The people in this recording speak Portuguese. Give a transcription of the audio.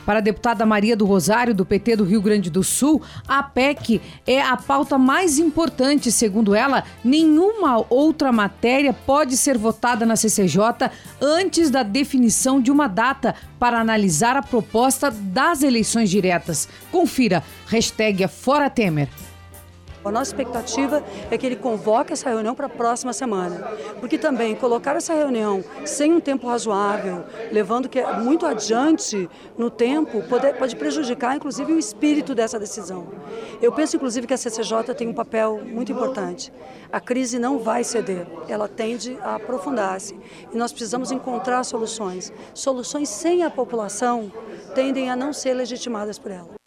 Para a deputada Maria do Rosário, do PT do Rio Grande do Sul, a PEC é a pauta mais importante. Segundo ela, nenhuma outra matéria pode ser votada na CCJ antes da definição de uma data para analisar a proposta das eleições diretas. Confira, #ForaTemer. A nossa expectativa é que ele convoque essa reunião para a próxima semana, porque também colocar essa reunião sem um tempo razoável, levando que muito adiante no tempo, pode prejudicar inclusive o espírito dessa decisão. Eu penso inclusive que a CCJ tem um papel muito importante. A crise não vai ceder, ela tende a aprofundar-se e nós precisamos encontrar soluções. Soluções sem a população tendem a não ser legitimadas por ela.